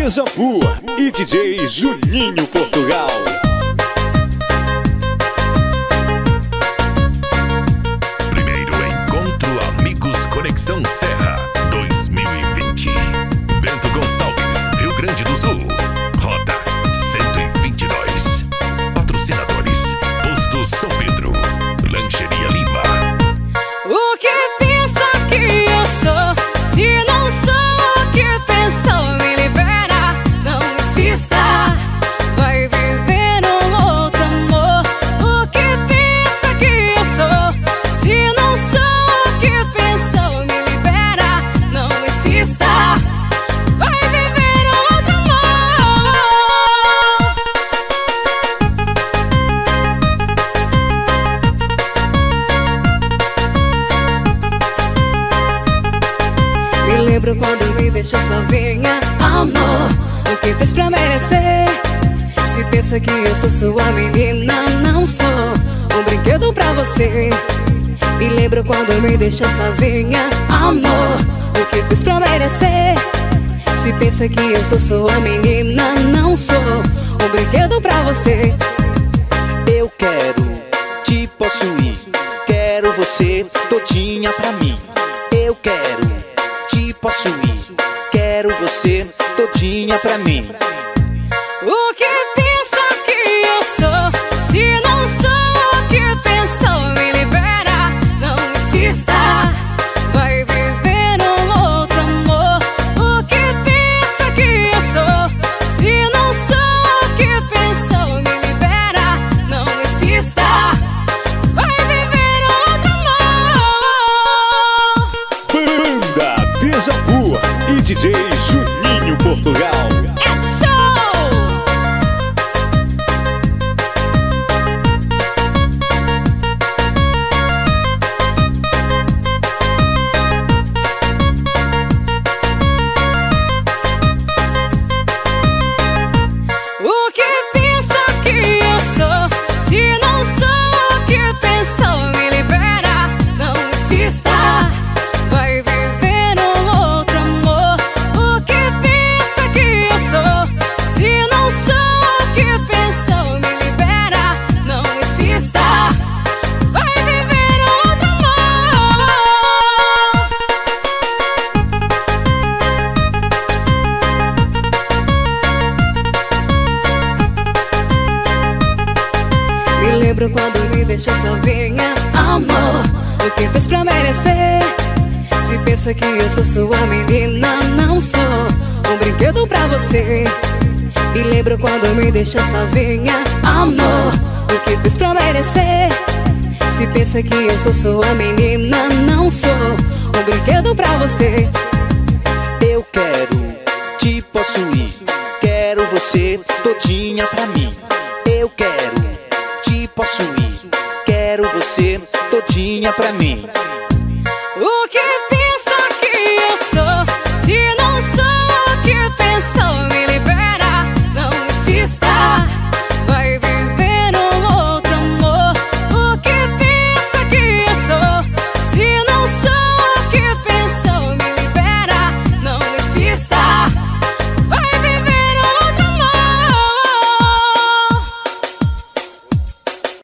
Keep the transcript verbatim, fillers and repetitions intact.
Deja Vu e D J Juninho Portugal. Primeiro encontro Amigos Conexão Serra dois mil e vinte. Bento Gonçalves, Rio Grande do Sul. Rota cento e vinte e dois. Patrocinadores: Posto São Pedro, Lancheria Lima. O que pensa que eu sou? Se não sou o que pensou, me libera, não insista. Vai viver um outro amor. O que pensa que eu sou? Se não sou o que pensou, me libera, não insista. Vai viver outro amor. Me lembro quando me deixou sozinha, amor. O que fez pra merecer? Se pensa que eu sou sua menina, não sou um brinquedo pra você. Me lembro quando me deixou sozinha, amor. O que fez pra merecer? Se pensa que eu sou sua menina, não sou um brinquedo pra você. Eu quero te possuir, quero você todinha pra mim. Eu quero te possuir, quero você todinha pra mim. O que pensa que eu sou? Se não sou o que pensou, me libera, não insista. Vai viver um outro amor. O que pensa que eu sou? Se não sou o que pensou, me libera, não insista. Vai viver outro amor. Banda Deja Vu e D J Juninho Portugal. É show! O que pensa que eu sou? Se não sou o que pensou, me libera, não insista. Vai viver um outro amor. O que pensa que eu sou? Se não sou o que pensou, me libera, não insista. Vai viver outro amor. Me lembro quando me deixou sozinha, amor. O que fez pra merecer? Se pensa que eu sou sua menina, não sou um brinquedo pra você. Me lembro quando me deixou sozinha, amor. O que fez pra merecer? Se pensa que eu sou sua menina, não sou um brinquedo pra você. Eu quero te possuir, quero você todinha pra mim. Eu quero te possuir, quero você todinha pra mim. O que